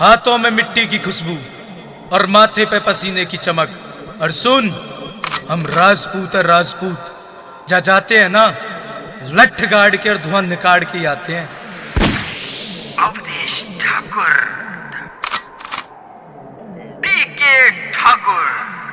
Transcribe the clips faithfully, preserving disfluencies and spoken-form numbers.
हाथों में मिट्टी की खुशबू और माथे पे पसीने की चमक। और सुन, हम राजपूत और राजपूत जा जाते हैं ना, लठ गाड़ के और धुआं निकाल के आते हैं। अवधेश ठाकुर, टीके ठाकुर।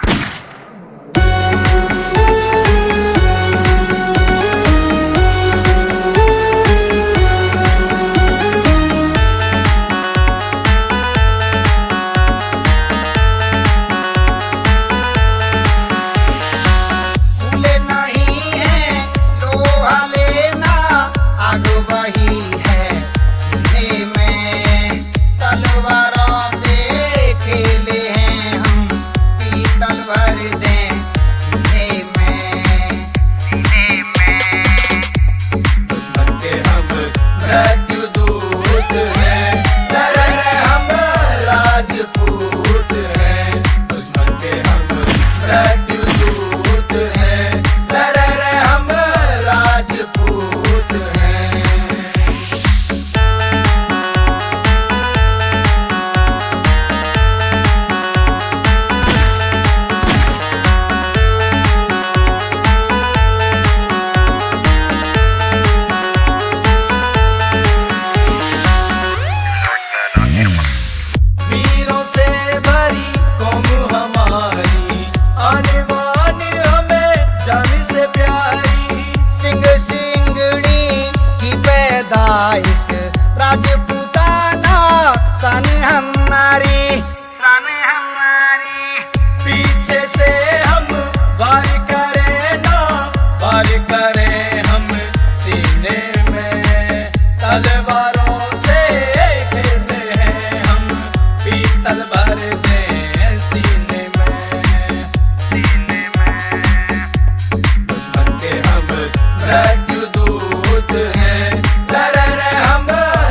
वीरों से भरी कौम हमारी, आने वाली हमें जान से प्यारी। सिंह सिंगड़ी की पैदाइश राजपूताना, सन हमारी सन हमारी। पीछे से हम वार करें ना, वार करें हम सीने में, तलवारों से खेले हैं हम, पीतल भर दें सीने में, सीने में। दुश्मन के हम मृत्यु दूत हैं, लड़ हम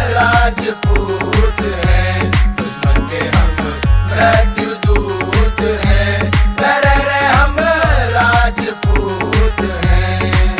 राजपूत हैं। दुश्मन के हम मृत्यु दूत हैं, लड़ हम राजपूत हैं।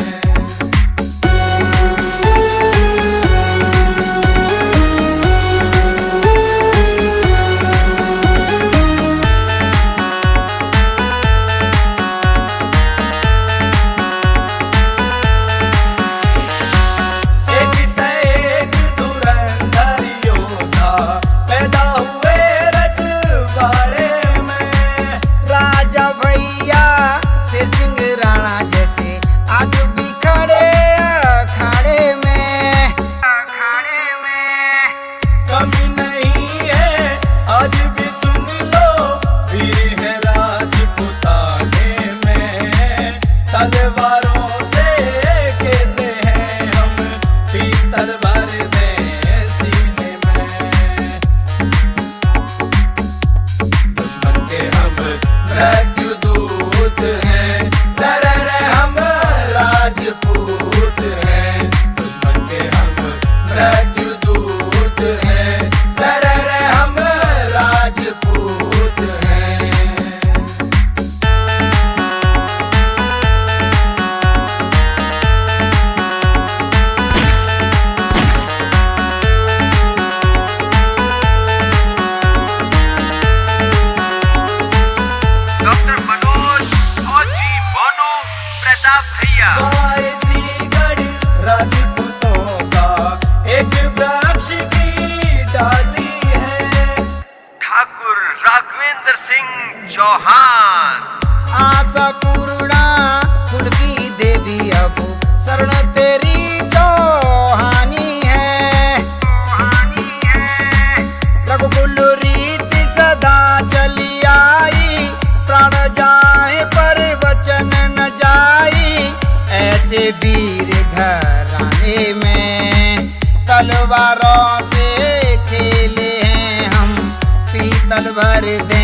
कमी नहीं है आज भी सुन लो, वीर है राजपूताने में, तलवारों से खेले हैं हम, पीतल भर दें सीने में। दुश्मन के हम मृत्यु दूत हैं, लड़ हम राजपूत हैं। दुश्मन के हम मृत्यु दूत हैं, हम राजपूत हैं। डॉक्टर मनोज और जी भानु प्रताप भैया। बाईसीगढ़ राजपूतों का एक वृक्ष की डाली है, ठाकुर राघवेंद्र सिंह चौहान। आशा पूर्णा कुल की देवी अब शरण तेरी चौहानी है, रघुकुल रीति सदा चली आई, प्राण जाए पर वचन न जाई। ऐसे वीर घराने में तलवारों से खेले हैं हम, पीतल भर दे